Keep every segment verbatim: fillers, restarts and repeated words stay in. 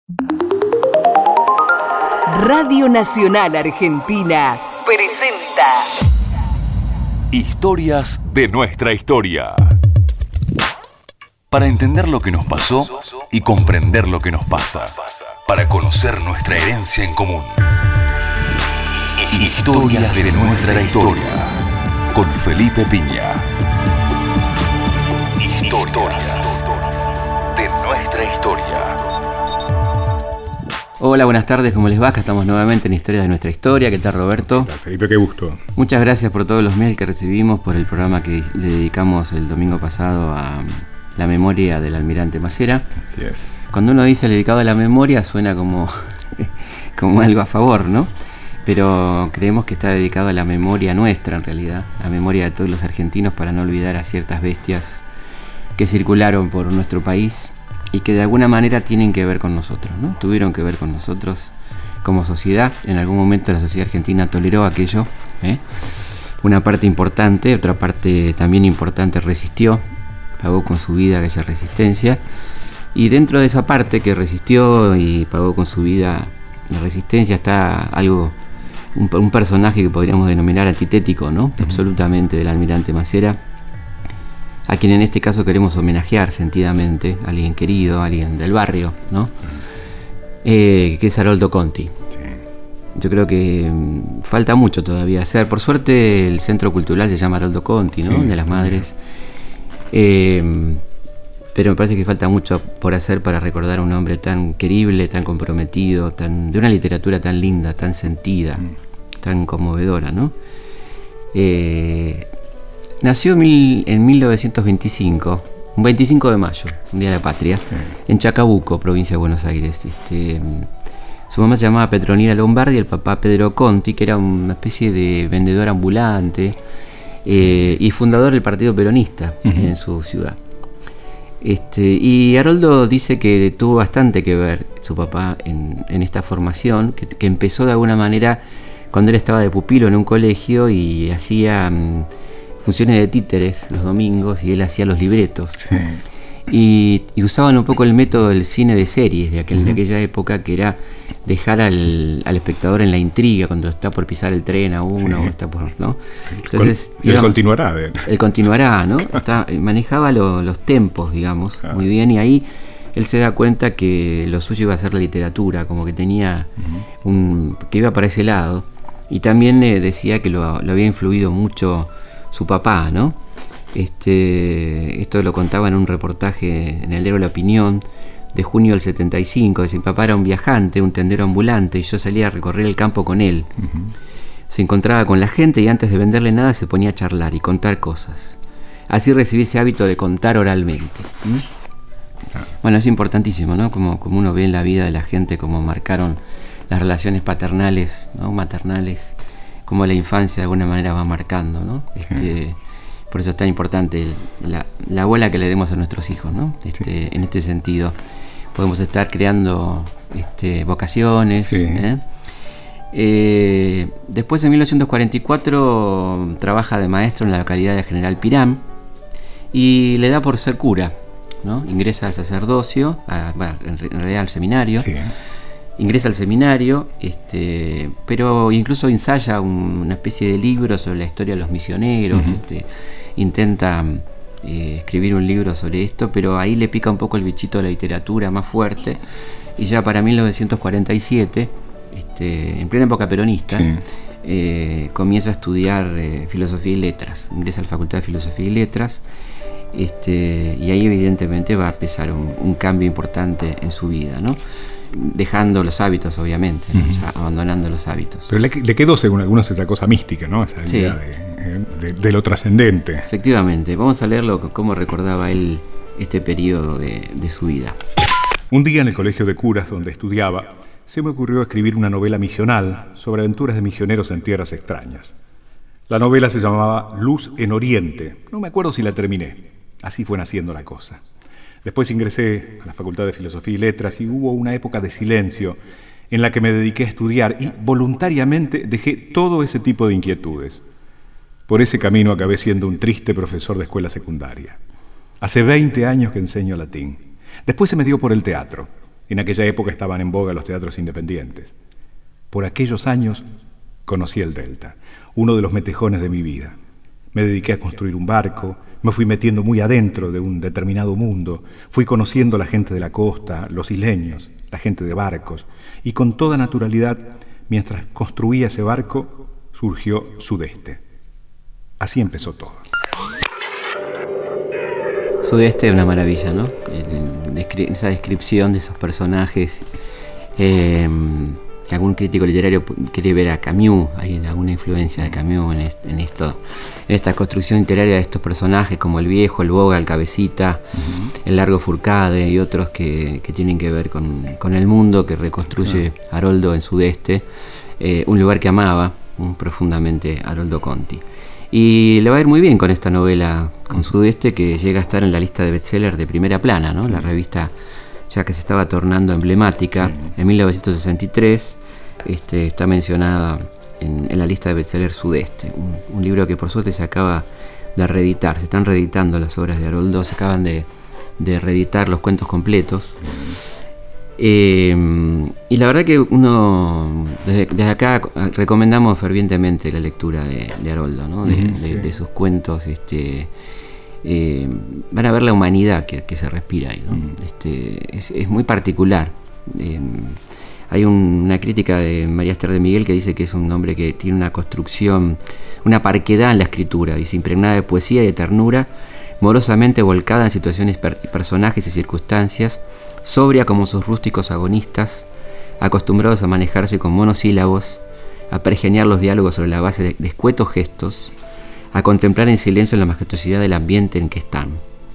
Radio Nacional Argentina presenta Historias de nuestra historia. Para entender lo que nos pasó y comprender lo que nos pasa. Para conocer nuestra herencia en común. Historias de nuestra historia. Con Felipe Piña. Historias de nuestra historia. Hola, buenas tardes, ¿cómo les va? Acá estamos nuevamente en Historias de nuestra historia. ¿Qué tal, Roberto? ¿Qué tal, Felipe? Qué gusto. Muchas gracias por todos los mails que recibimos, por el programa que le dedicamos el domingo pasado a la memoria del almirante Macera. Así es. Cuando uno dice dedicado a la memoria suena como, como algo a favor, ¿no? Pero creemos que está dedicado a la memoria nuestra, en realidad, a la memoria de todos los argentinos, para no olvidar a ciertas bestias que circularon por nuestro país y que de alguna manera tienen que ver con nosotros, ¿no? Tuvieron que ver con nosotros como sociedad. En algún momento la sociedad argentina toleró aquello, ¿eh? Una parte importante, otra parte también importante resistió, pagó con su vida aquella resistencia, y dentro de esa parte que resistió y pagó con su vida la resistencia está algo, un, un personaje que podríamos denominar antitético, ¿no? Uh-huh. Absolutamente, del almirante Macera, a quien en este caso queremos homenajear sentidamente, alguien querido, alguien del barrio, ¿no? Uh-huh. Eh, que es Haroldo Conti. Sí. Yo creo que um, falta mucho todavía hacer. Por suerte el centro cultural se llama Haroldo Conti, ¿no? Sí, de las madres. Eh, pero me parece que falta mucho por hacer para recordar a un hombre tan querible, tan comprometido, tan, de una literatura tan linda, tan sentida, mm. tan conmovedora, ¿no? Eh, nació mil, en mil novecientos veinticinco, un veinticinco de mayo, un día de la patria, mm. en Chacabuco, provincia de Buenos Aires. Este, su mamá se llamaba Petronila Lombardi, el papá Pedro Conti, que era una especie de vendedor ambulante eh, y fundador del Partido Peronista uh-huh. en su ciudad. Este, y Haroldo dice que tuvo bastante que ver su papá en, en esta formación, que, que empezó de alguna manera cuando él estaba de pupilo en un colegio y hacía um, funciones de títeres los domingos y él hacía los libretos. Sí. Y, y usaban un poco el método del cine de series de, aquel, uh-huh. de aquella época, que era dejar al, al espectador en la intriga cuando está por pisar el tren a uno, sí. o está por, ¿no? Entonces, y él digamos, continuará. De... Él continuará, ¿no? Está, manejaba lo, los tempos, digamos, claro. muy bien, y ahí él se da cuenta que lo suyo iba a ser la literatura, como que tenía uh-huh. un, que iba para ese lado, y también eh, decía que lo, lo había influido mucho su papá, ¿no? Este, esto lo contaba en un reportaje en el diario La Opinión de junio del setenta y cinco. Dice: mi papá era un viajante, un tendero ambulante, y yo salía a recorrer el campo con él. Uh-huh. Se encontraba con la gente y antes de venderle nada se ponía a charlar y contar cosas. Así recibí ese hábito de contar oralmente. ¿Mm? Ah. Bueno, es importantísimo, ¿no? Como, como uno ve en la vida de la gente, cómo marcaron las relaciones paternales, ¿no? maternales, cómo la infancia de alguna manera va marcando, ¿no? Este, sí. Por eso es tan importante la, la bola que le demos a nuestros hijos, ¿no? Este, sí. En este sentido, podemos estar creando este, vocaciones. Sí. ¿eh? Eh, después, en mil novecientos cuarenta y cuatro, trabaja de maestro en la localidad de General Pirán y le da por ser cura, ¿no? Ingresa al sacerdocio, a, bueno, en realidad al seminario. Sí. Ingresa al seminario, este, pero incluso ensaya un, una especie de libro sobre la historia de los misioneros. Uh-huh. este, intenta eh, escribir un libro sobre esto, pero ahí le pica un poco el bichito de la literatura más fuerte, y ya para mil novecientos cuarenta y siete, este, en plena época peronista, sí. eh, comienza a estudiar eh, filosofía y letras, ingresa a la Facultad de Filosofía y Letras, este, y ahí evidentemente va a empezar un, un cambio importante en su vida, ¿no? Dejando los hábitos, obviamente, ¿no? Uh-huh. Ya abandonando los hábitos. Pero le, le quedó, según algunos, esa cosa mística, ¿no? Esa sí. idea de, de, de lo trascendente. Efectivamente. Vamos a leerlo, cómo recordaba él este periodo de, de su vida. Un día en el colegio de curas donde estudiaba, se me ocurrió escribir una novela misional sobre aventuras de misioneros en tierras extrañas. La novela se llamaba Luz en Oriente. No me acuerdo si la terminé. Así fue naciendo la cosa. Después ingresé a la Facultad de Filosofía y Letras y hubo una época de silencio en la que me dediqué a estudiar y voluntariamente dejé todo ese tipo de inquietudes. Por ese camino acabé siendo un triste profesor de escuela secundaria. Hace veinte años que enseño latín. Después se me dio por el teatro. En aquella época estaban en boga los teatros independientes. Por aquellos años conocí el Delta, uno de los metejones de mi vida. Me dediqué a construir un barco, me fui metiendo muy adentro de un determinado mundo, fui conociendo a la gente de la costa, los isleños, la gente de barcos, y con toda naturalidad, mientras construía ese barco, surgió Sudeste. Así empezó todo. Sudeste es una maravilla, ¿no? Esa descripción de esos personajes. Eh, algún crítico literario quiere ver a Camus, hay alguna influencia de Camus en, est- en esto, en esta construcción literaria de estos personajes como el viejo, el boga, el cabecita, uh-huh. el largo Fourcade y otros que, que tienen que ver con, con el mundo que reconstruye uh-huh. Haroldo en Sudeste, eh, un lugar que amaba um, profundamente Haroldo Conti. Y le va a ir muy bien con esta novela, con Sudeste, que llega a estar en la lista de bestsellers de Primera Plana, ¿no? Sí. La revista ya que se estaba tornando emblemática. Sí. En mil novecientos sesenta y tres este, está mencionada en, en la lista de bestsellers Sudeste, un, un libro que por suerte se acaba de reeditar. Se están reeditando las obras de Haroldo, se acaban de, de reeditar los cuentos completos. Sí. Eh, y la verdad que uno desde, desde acá recomendamos fervientemente la lectura de, de Haroldo, ¿no? de, uh-huh, de, sí. de sus cuentos. Este, eh, van a ver la humanidad que, que se respira ahí, ¿no? Uh-huh. Este, es, es muy particular. Eh, hay un, una crítica de María Esther de Miguel que dice que es un hombre que tiene una construcción, una parquedad en la escritura, dice, impregnada de poesía y de ternura, morosamente volcada en situaciones, per, personajes y circunstancias, sobria como sus rústicos agonistas, acostumbrados a manejarse con monosílabos, a pergeñar los diálogos sobre la base de, de escuetos gestos, a contemplar en silencio la majestuosidad del ambiente en que están.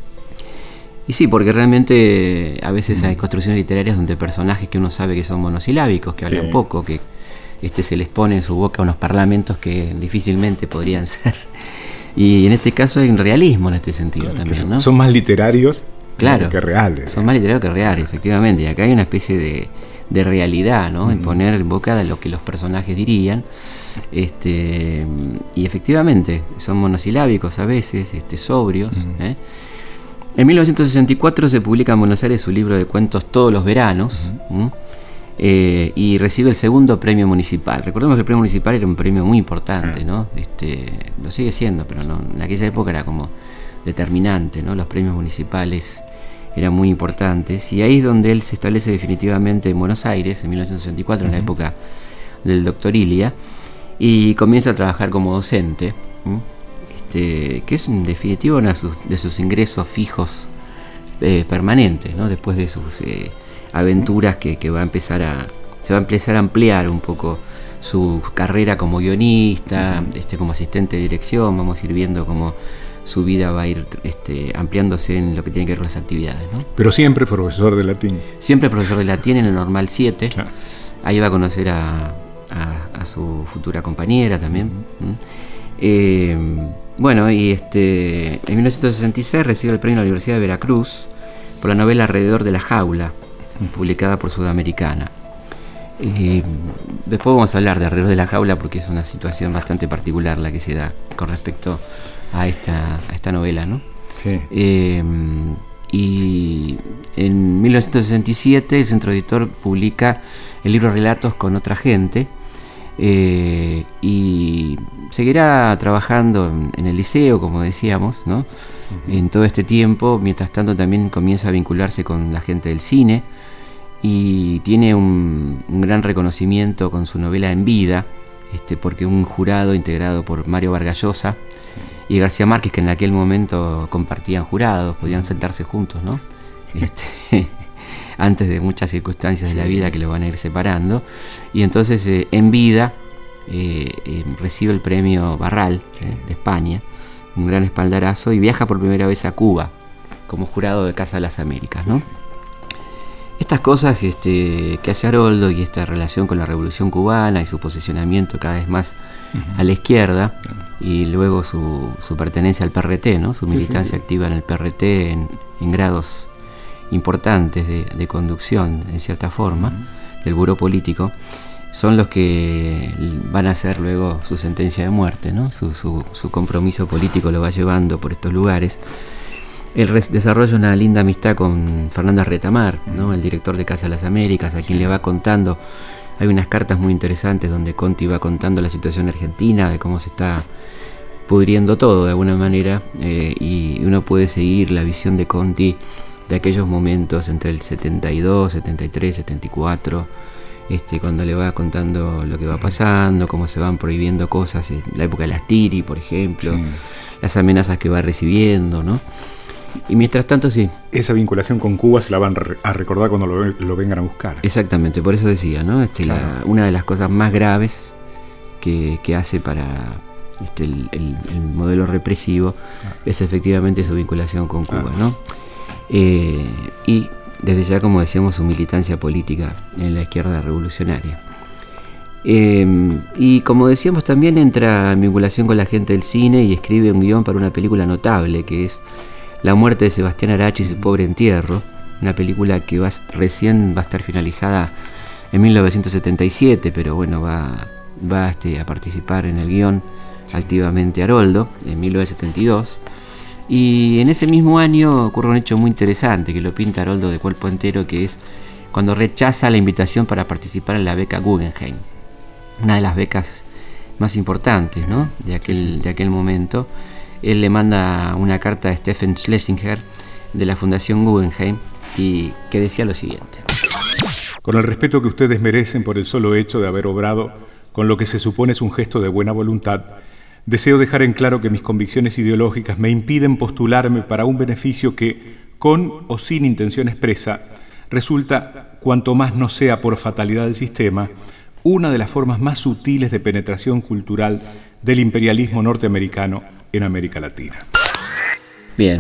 Y sí, porque realmente a veces mm. hay construcciones literarias donde personajes que uno sabe que son monosilábicos, que hablan sí. poco, que este, se les pone en su boca unos parlamentos que difícilmente podrían ser. Y en este caso hay un realismo en este sentido claro, también, ¿no? Son más literarios claro, que reales. Son más literarios que reales, efectivamente. Y acá hay una especie de, de realidad, ¿no? Mm. En poner en boca de lo que los personajes dirían. Este, y efectivamente, son monosilábicos a veces, este, sobrios. Mm. ¿eh? En mil novecientos sesenta y cuatro se publica en Buenos Aires su libro de cuentos Todos los veranos. Mm. Eh, y recibe el segundo premio municipal. Recordemos que el premio municipal era un premio muy importante, ¿no? Este, lo sigue siendo, pero no, en aquella época era como determinante, ¿no? Los premios municipales eran muy importantes y ahí es donde él se establece definitivamente en Buenos Aires en mil novecientos sesenta y cuatro, uh-huh. en la época del doctor Ilia, y comienza a trabajar como docente, ¿sí? este, que es en definitiva uno de sus, de sus ingresos fijos eh, permanentes, ¿no? Después de sus eh, aventuras que, que va a empezar a se va a empezar a ampliar un poco su carrera como guionista, uh-huh. este, como asistente de dirección. Vamos a ir viendo cómo su vida va a ir este, ampliándose en lo que tiene que ver con las actividades, ¿no? Pero siempre profesor de latín. Siempre profesor de latín en el Normal siete. Claro. Ahí va a conocer a, a, a su futura compañera también. Uh-huh. ¿Mm? Eh, bueno, y este, en mil novecientos sesenta y seis recibe el premio de la Universidad de Veracruz por la novela Alrededor de la jaula, publicada por Sudamericana. Eh, después vamos a hablar de Alrededor de la jaula porque es una situación bastante particular la que se da con respecto a esta, a esta novela, ¿no? Sí. Eh, y en mil novecientos sesenta y siete el Centro Editor publica el libro Relatos con otra gente, eh, y seguirá trabajando en, en el liceo, como decíamos, ¿no? Uh-huh. En todo este tiempo. Mientras tanto también comienza a vincularse con la gente del cine y tiene un, un gran reconocimiento con su novela En vida, este, porque un jurado integrado por Mario Vargas Llosa y García Márquez, que en aquel momento compartían jurados, podían sentarse juntos, ¿no? Este, antes de muchas circunstancias sí. de la vida que lo van a ir separando. Y entonces eh, En vida eh, eh, recibe el premio Barral sí. eh, de España, un gran espaldarazo, y viaja por primera vez a Cuba como jurado de Casa de las Américas, ¿no? Estas cosas este, que hace Haroldo y esta relación con la Revolución Cubana y su posicionamiento cada vez más uh-huh. a la izquierda, uh-huh. y luego su, su pertenencia al P R T, ¿no? Su militancia uh-huh. activa en el P R T en, en grados importantes de, de conducción, en cierta forma, uh-huh. del buró político, son los que van a hacer luego su sentencia de muerte, ¿no? Su, su, su compromiso político lo va llevando por estos lugares. él res- desarrolla una linda amistad con Fernández Retamar, ¿no? El director de Casa de las Américas, a quien le va contando. Hay unas cartas muy interesantes donde Conti va contando la situación argentina, de cómo se está pudriendo todo de alguna manera, eh, y uno puede seguir la visión de Conti de aquellos momentos entre el setenta y dos, setenta y tres, setenta y cuatro, este, cuando le va contando lo que va pasando, cómo se van prohibiendo cosas, en la época de las Tiri, por ejemplo, sí. Las amenazas que va recibiendo, ¿no? Y mientras tanto, sí. Esa vinculación con Cuba se la van a recordar cuando lo, lo vengan a buscar. Exactamente, por eso decía, ¿no? Este, claro. la, una de las cosas más graves que, que hace para este, el, el, el modelo represivo claro. es efectivamente su vinculación con Cuba, claro. ¿no? Eh, y desde ya, como decíamos, su militancia política en la izquierda revolucionaria. Eh, y como decíamos, también entra en vinculación con la gente del cine y escribe un guión para una película notable que es La muerte de Sebastián Arachi y su pobre entierro, una película que va, recién va a estar finalizada en mil novecientos setenta y siete, pero bueno, va, va este, a participar en el guión sí. activamente Haroldo en mil novecientos setenta y dos. Y en ese mismo año ocurre un hecho muy interesante que lo pinta Haroldo de cuerpo entero, que es cuando rechaza la invitación para participar en la beca Guggenheim, una de las becas más importantes, ¿no? de, aquel, de aquel momento. Él le manda una carta a Stephen Schlesinger de la Fundación Guggenheim y que decía lo siguiente: con el respeto que ustedes merecen por el solo hecho de haber obrado con lo que se supone es un gesto de buena voluntad, deseo dejar en claro que mis convicciones ideológicas me impiden postularme para un beneficio que, con o sin intención expresa, resulta, cuanto más no sea por fatalidad del sistema, una de las formas más sutiles de penetración cultural del imperialismo norteamericano en América Latina. Bien,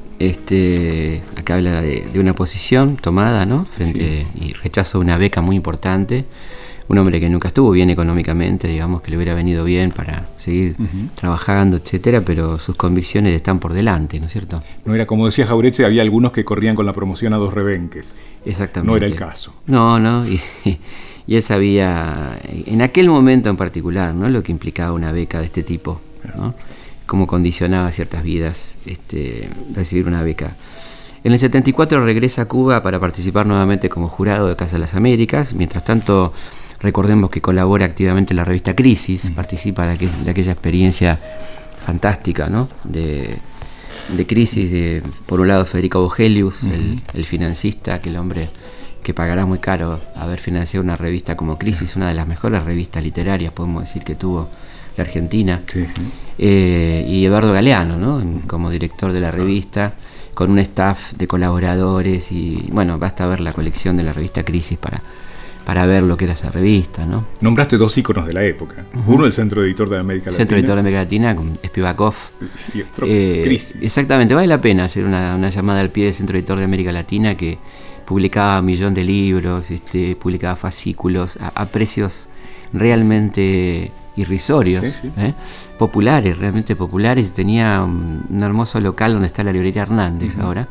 este, acá habla de, de una posición tomada, ¿no? Frente sí. y rechazo una beca muy importante. Un hombre que nunca estuvo bien económicamente, digamos que le hubiera venido bien para seguir uh-huh. trabajando, etcétera, pero sus convicciones están por delante, ¿no es cierto? No era, como decía Jauretche, había algunos que corrían con la promoción a dos rebenques. Exactamente. No era el caso. No, no, y, y él sabía, en aquel momento en particular, ¿no? Lo que implicaba una beca de este tipo, ¿no? Cómo condicionaba ciertas vidas este, recibir una beca. En el setenta y cuatro regresa a Cuba para participar nuevamente como jurado de Casa de las Américas. Mientras tanto, recordemos que colabora activamente en la revista Crisis, mm. participa de, aquel, de aquella experiencia fantástica, ¿no? de, de Crisis, de, por un lado Federico Vogelius, mm-hmm. el, el financista, aquel hombre que pagará muy caro haber financiado una revista como Crisis, yeah. una de las mejores revistas literarias, podemos decir, que tuvo la Argentina, sí, sí. Eh, y Eduardo Galeano, ¿no? como director de la revista, con un staff de colaboradores, y bueno, basta ver la colección de la revista Crisis para, para ver lo que era esa revista, ¿no? Nombraste dos íconos de la época. Uh-huh. Uno, el Centro Editor de América Latina. Centro Editor de América Latina, con Spivakov. Y otro, eh, Crisis. Exactamente, vale la pena hacer una, una llamada al pie del Centro Editor de América Latina, que publicaba un millón de libros, este, publicaba fascículos a, a precios realmente irrisorios, sí, sí. ¿eh? populares, realmente populares. Tenía un, un hermoso local donde está la librería Hernández uh-huh. ahora,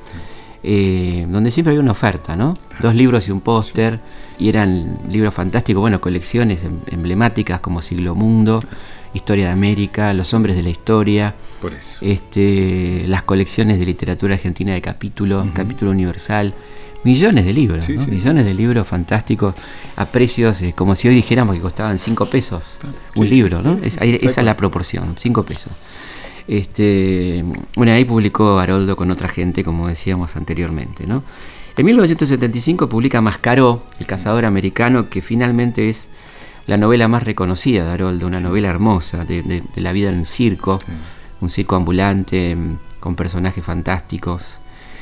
eh, donde siempre había una oferta, ¿no? Dos libros y un póster, y eran libros fantásticos, bueno, colecciones emblemáticas como Siglo Mundo, Historia de América, Los Hombres de la Historia, Por eso. Este, las colecciones de literatura argentina de Capítulo, uh-huh. Capítulo Universal. Millones de libros, sí, ¿no? sí. millones de libros fantásticos a precios, eh, como si hoy dijéramos que costaban cinco pesos sí, un libro, ¿no? Es, esa es la proporción, cinco pesos. Este, bueno, ahí publicó Haroldo con otra gente, como decíamos anteriormente, ¿no? En mil novecientos setenta y cinco publica Mascaró, El cazador americano, que finalmente es la novela más reconocida de Haroldo, una novela hermosa de, de, de la vida en un circo, sí. un circo ambulante con personajes fantásticos,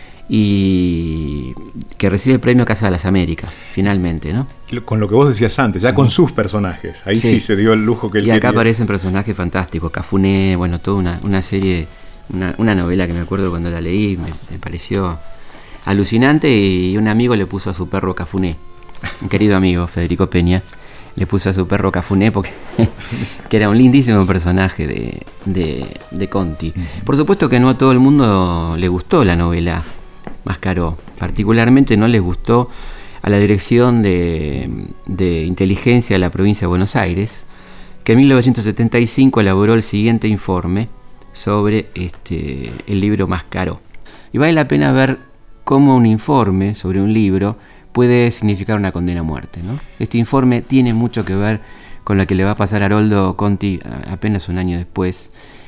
y que recibe el premio Casa de las Américas, finalmente, ¿no? Con lo que vos decías antes, ya uh-huh. con sus personajes, ahí sí. sí se dio el lujo que él Y acá quería. Aparecen personajes fantásticos, Cafuné, bueno, toda una, una serie, una, una novela que me acuerdo cuando la leí, me, me pareció alucinante, y un amigo le puso a su perro Cafuné, un querido amigo, Federico Peña, le puso a su perro Cafuné porque que era un lindísimo personaje de, de, de Conti. Uh-huh. Por supuesto que no a todo el mundo le gustó la novela Mascaró, particularmente no les gustó a la Dirección de, de Inteligencia de la Provincia de Buenos Aires, que en mil novecientos setenta y cinco elaboró el siguiente informe sobre este, el libro Mascaró. Y vale la pena ver cómo un informe sobre un libro puede significar una condena a muerte, ¿no? Este informe tiene mucho que ver con lo que le va a pasar a Haroldo Conti apenas un año después.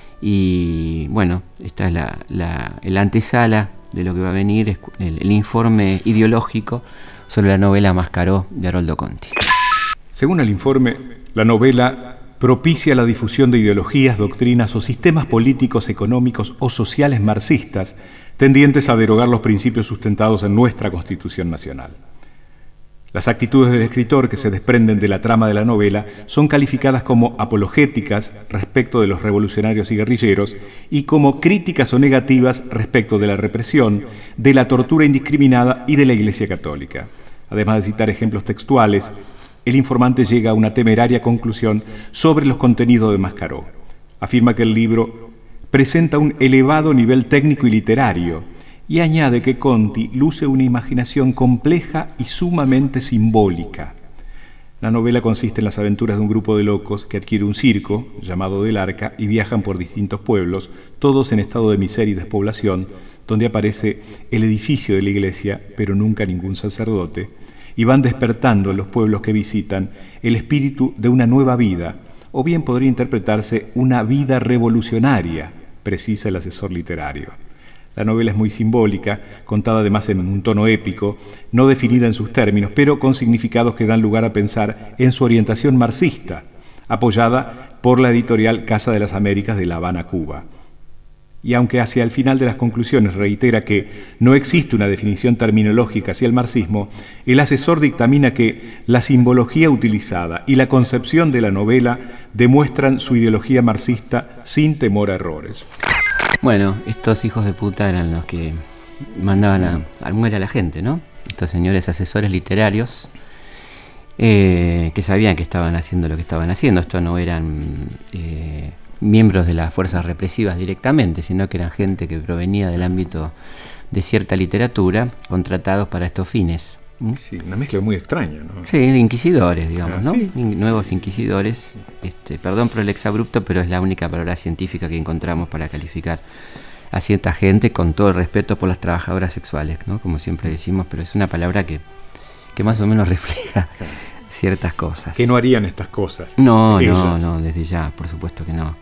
Y bueno, esta es la, la, la antesala de lo que va a venir, el, el informe ideológico sobre la novela Mascaró de Haroldo Conti. Según el informe, la novela propicia la difusión de ideologías, doctrinas o sistemas políticos, económicos o sociales marxistas tendientes a derogar los principios sustentados en nuestra Constitución Nacional. Las actitudes del escritor que se desprenden de la trama de la novela son calificadas como apologéticas respecto de los revolucionarios y guerrilleros y como críticas o negativas respecto de la represión, de la tortura indiscriminada y de la Iglesia Católica. Además de citar ejemplos textuales, el informante llega a una temeraria conclusión sobre los contenidos de Mascaró. Afirma que el libro presenta un elevado nivel técnico y literario, y añade que Conti luce una imaginación compleja y sumamente simbólica. La novela consiste en las aventuras de un grupo de locos que adquiere un circo, llamado Del Arca, y viajan por distintos pueblos, todos en estado de miseria y despoblación, donde aparece el edificio de la iglesia, pero nunca ningún sacerdote, y van despertando en los pueblos que visitan el espíritu de una nueva vida, o bien podría interpretarse una vida revolucionaria, precisa el asesor literario. La novela es muy simbólica, contada además en un tono épico, no definida en sus términos, pero con significados que dan lugar a pensar en su orientación marxista, apoyada por la editorial Casa de las Américas de La Habana, Cuba. Y aunque hacia el final de las conclusiones reitera que no existe una definición terminológica hacia el marxismo, el asesor dictamina que la simbología utilizada y la concepción de la novela demuestran su ideología marxista sin temor a errores. Bueno, estos hijos de puta eran los que mandaban a, a muere a la gente, ¿no? Estos señores asesores literarios eh, que sabían que estaban haciendo lo que estaban haciendo. Estos no eran eh, miembros de las fuerzas represivas directamente, sino que eran gente que provenía del ámbito de cierta literatura, contratados para estos fines. ¿Mm? Sí, una mezcla muy extraña, ¿no? Sí, de inquisidores, digamos, ah, ¿no? ¿sí? Nuevos inquisidores. Este, perdón por el exabrupto, pero es la única palabra científica que encontramos para calificar a cierta gente, con todo el respeto por las trabajadoras sexuales, ¿no? Como siempre decimos, pero es una palabra que, que más o menos refleja claro. ciertas cosas. Que no harían estas cosas. No, ellas. no, no, desde ya, por supuesto que no.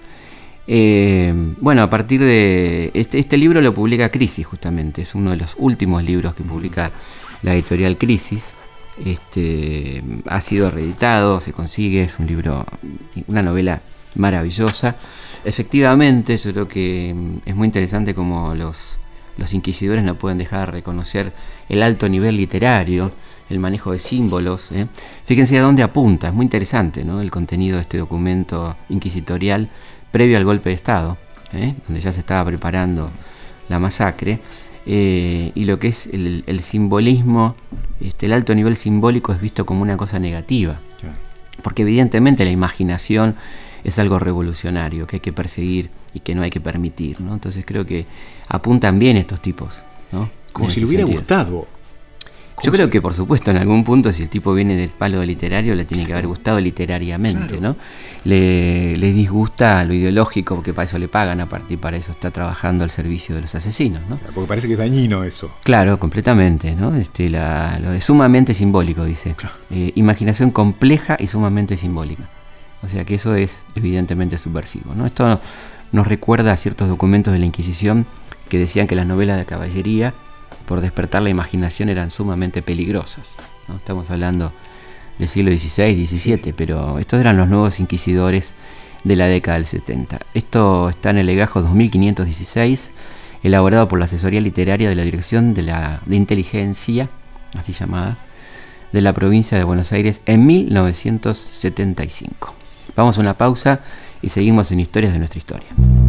Eh, bueno, a partir de... Este, este libro lo publica Crisis, justamente. Es uno de los últimos libros que publica la editorial Crisis. Este, ha sido reeditado, se consigue, es un libro, una novela maravillosa. Efectivamente, yo creo que es muy interesante como los, los inquisidores no pueden dejar de reconocer el alto nivel literario, el manejo de símbolos, ¿eh? Fíjense a dónde apunta, es muy interesante, ¿no? El contenido de este documento inquisitorial previo al golpe de Estado, ¿eh? Donde ya se estaba preparando la masacre. Eh, y lo que es el, el simbolismo, este, el alto nivel simbólico es visto como una cosa negativa, claro. Porque evidentemente la imaginación es algo revolucionario que hay que perseguir y que no hay que permitir, ¿no? Entonces creo que apuntan bien estos tipos, ¿no? Como si le hubiera sentido. gustado. Yo creo que por supuesto en algún punto, si el tipo viene del palo literario, le tiene que haber gustado literariamente, claro. ¿no? Le, le disgusta lo ideológico, porque para eso le pagan, aparte, y para eso está trabajando al servicio de los asesinos, ¿no? Porque parece que es dañino eso. Claro, completamente, ¿no? Este, la, lo de sumamente simbólico, dice. Claro. Eh, imaginación compleja y sumamente simbólica. O sea que eso es evidentemente subversivo, ¿no? Esto nos recuerda a ciertos documentos de la Inquisición que decían que las novelas de caballería, por despertar la imaginación, eran sumamente peligrosas, ¿no? Estamos hablando del siglo dieciséis, diecisiete, pero estos eran los nuevos inquisidores de la década del setenta. Esto está en el legajo dos mil quinientos dieciséis, elaborado por la asesoría literaria de la Dirección de, la, de Inteligencia, así llamada, de la provincia de Buenos Aires en mil novecientos setenta y cinco. Vamos a una pausa y seguimos en Historias de nuestra historia.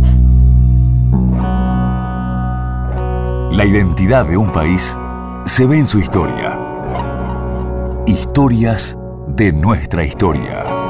La identidad de un país se ve en su historia. Historias de nuestra historia.